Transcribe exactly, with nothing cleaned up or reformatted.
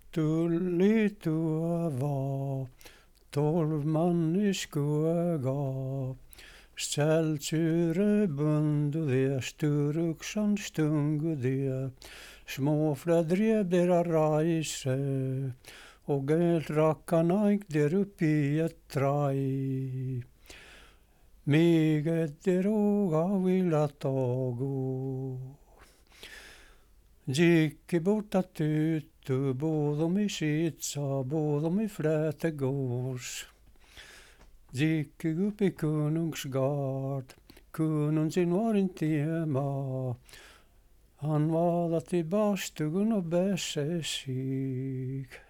Tuli tuova, tolv man i skugga, Sällsyre bundu de, Sturuksan stungu de, Småfläddriga deras raise, och elrakkarna gick där upp i ett trai. Miget der oga vilja tago. Gick borta tyttu, bodom i skitsa, bodom i flätegårs. Gick upp i Konungsgard, kunun sin var inte hemma. Han var till barstugan och bässe sig.